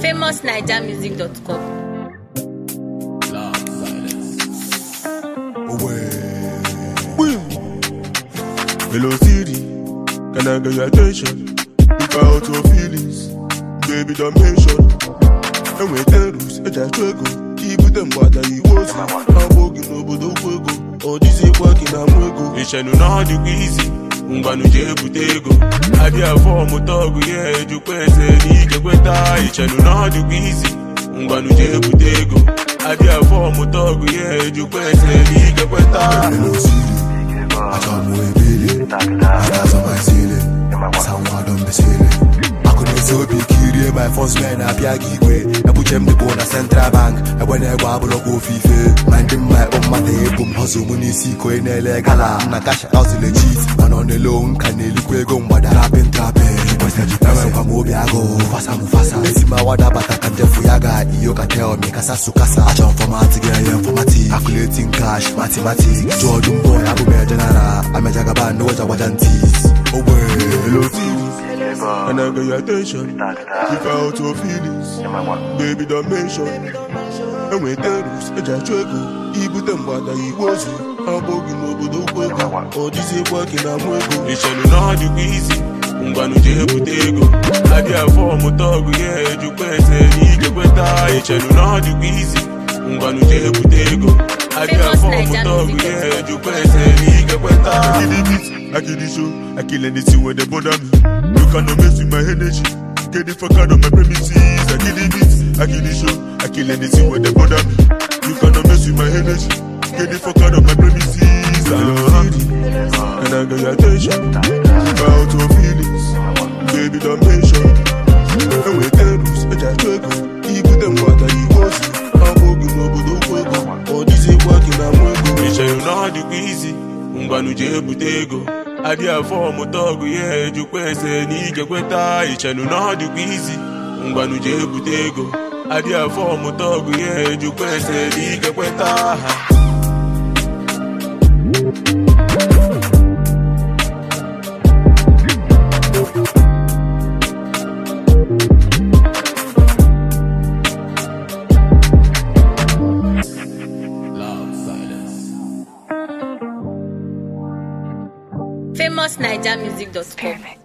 famousnigermusic.com. Hello Siri, can I get your attention? Look out your feelings, baby don't mention. And we tell rules, I just struggle. Keep them water you was. I'm walking over the fuego. Oh, this ain't working, I'm wego. You should know the easy. Mbanu je butego. Adi afo motogu ye jukwese ni kekweta. You should know the easy. Mbanu je butego. Adi afo motogu ye jukwese ni kekweta. Hello Siri, I told me we beat it. I got on my ceiling. Someone don't be silly. I couldn't so be curious. My first man, I piagi way. I put them the bone central bank. I went a wabble go fife. Minding my own mate, boom, hustle, money, see, coin, legala. Nakash, house, legit. Man on the loan, can you look where go, but I been trapping. Was that you come from Obiago? Fasa, Mufasa. Let's see my water, but I can't tell Fuyaga. You can tell me, Kasasu Kasa. I jump from Artigan, for Mati. Calculating cash, mathematics. Jordan boy, Abu General. I'm a Jagaban, no Jawajantis. Oh, hello, and I got your attention. Keep out your feelings, baby don't mention. And we tell rules, I just struggle. He put them water, he was. I'm walking over the fuego. Oh, this ain't working, I'm wego. You should know the easy. Mbanu je butego. Adi afo motogu ye jukwese ni kekweta. You should know the easy. Mbanu je butego. Adi afo motogu ye jukwese ni kekweta. I kill the beat, I kill the show, I kill anything when they bother me. You cannot mess with my energy. Get the fuck out of my premises. I kill the beat, I kill the show, I kill anything when they bother me. You cannot mess with my energy. Get the fuck out of my premises. And I got your attention. Keep out your feelings, baby don't mention. And we tell rules, I just struggle. Keep them water, he was. I'm walking over the fuego. Oh, this ain't working, I'm wego. You should know the easy. Mbanu je butego. Adi afo motogu ye jukwese ni kekweta. You should know the easy. Mbanu je butego. Adi afo motogu ye jukwese ni kekweta. famousnigermusic.com.